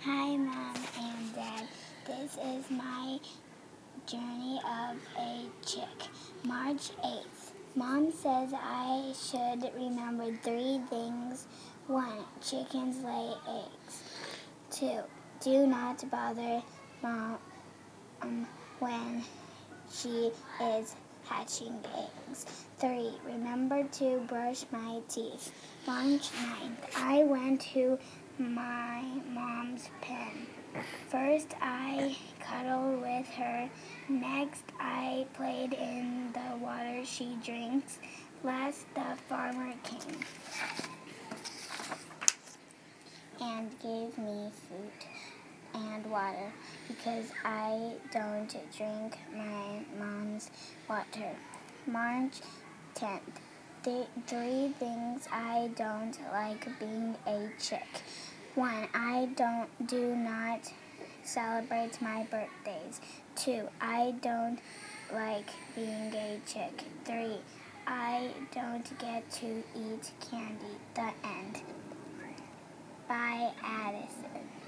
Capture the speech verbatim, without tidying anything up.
Hi, Mom and Dad. This is my journey of a chick. March eighth. Mom says I should remember three things. One, chickens lay eggs. Two, do not bother Mom um, when she is hatching eggs. Three, remember to brush my teeth. March ninth. I went to my mom's pen. First, I cuddled with her. Next, I played in the water she drinks. Last, the farmer came and gave me food and water because I don't drink my mom's water. March tenth. Th- three things I don't like being a chick. One, I don't do not celebrate my birthdays. Two, I don't like being a chick. Three, I don't get to eat candy. The end. By Addison.